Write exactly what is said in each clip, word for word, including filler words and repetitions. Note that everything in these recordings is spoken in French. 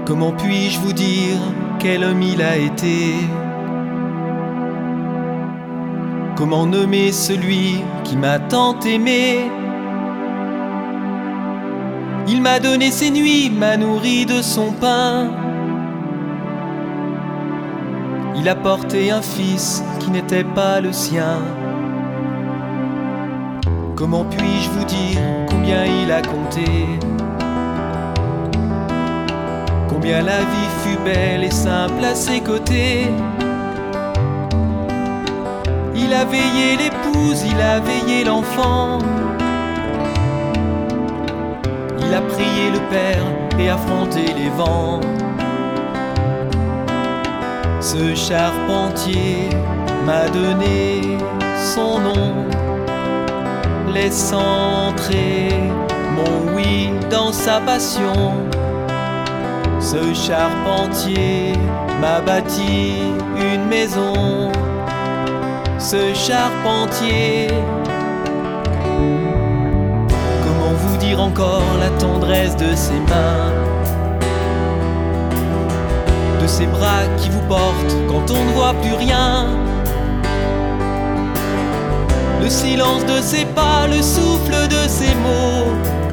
Comment puis-je vous dire quel homme il a été? Comment nommer celui qui m'a tant aimé? Il m'a donné ses nuits, m'a nourri de son pain. Il a porté un fils qui n'était pas le sien. Comment puis-je vous dire combien il a compté? Combien la vie fut belle et simple à ses côtés. Il a veillé l'épouse, il a veillé l'enfant. Il a prié le Père et affronté les vents. Ce charpentier m'a donné son nom, laissant entrer mon oui dans sa passion. Ce charpentier m'a bâti une maison. Ce charpentier, comment vous dire encore la tendresse de ses mains, de ses bras qui vous portent quand on ne voit plus rien, le silence de ses pas, le souffle de ses mots,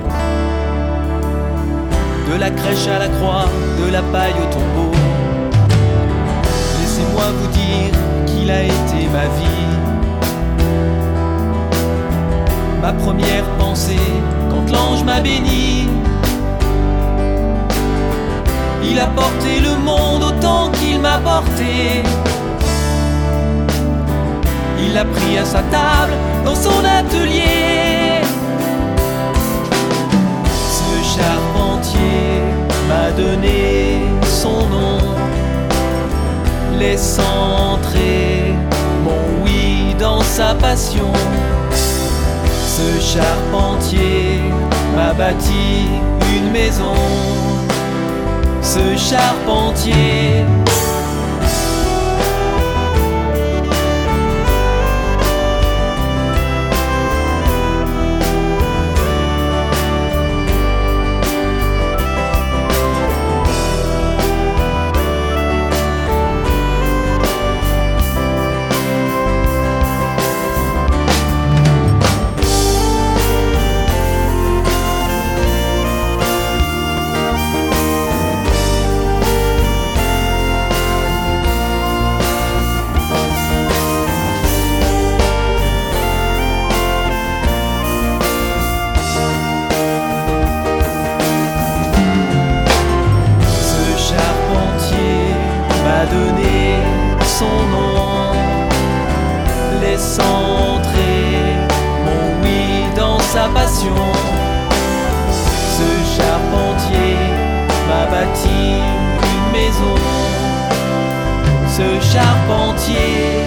de la crèche à la croix, de la paille au tombeau. Laissez-moi vous dire qu'il a été ma vie, ma première pensée quand l'ange m'a béni. Il a porté le monde autant qu'il m'a porté. Il l'a pris à sa table dans son atelier. Ce charpentier m'a donné son nom, laissant entrer mon oui dans sa passion. Ce charpentier m'a bâti une maison. Ce charpentier, donné son nom, laissant entrer mon oui dans sa passion. Ce charpentier m'a bâti une maison. Ce charpentier,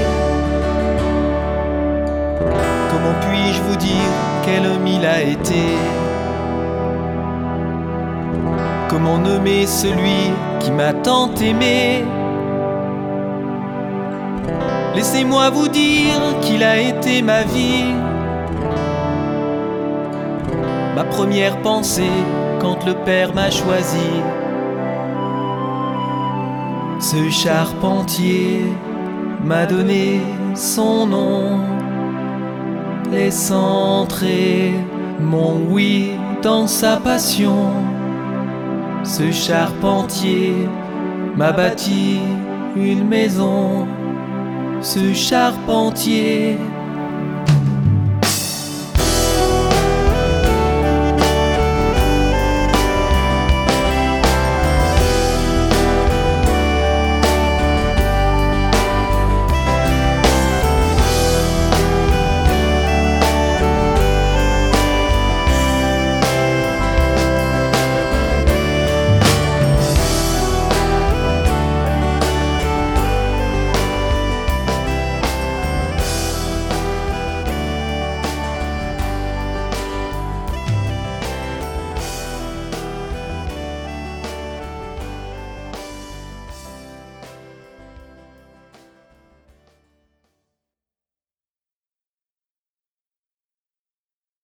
comment puis-je vous dire quel homme il a été? Comment nommer celui qui m'a tant aimé? Laissez-moi vous dire qu'il a été ma vie, ma première pensée quand le Père m'a choisi. Ce charpentier m'a donné son nom, laissant entrer mon oui dans sa passion. Ce charpentier m'a bâti une maison. Ce charpentier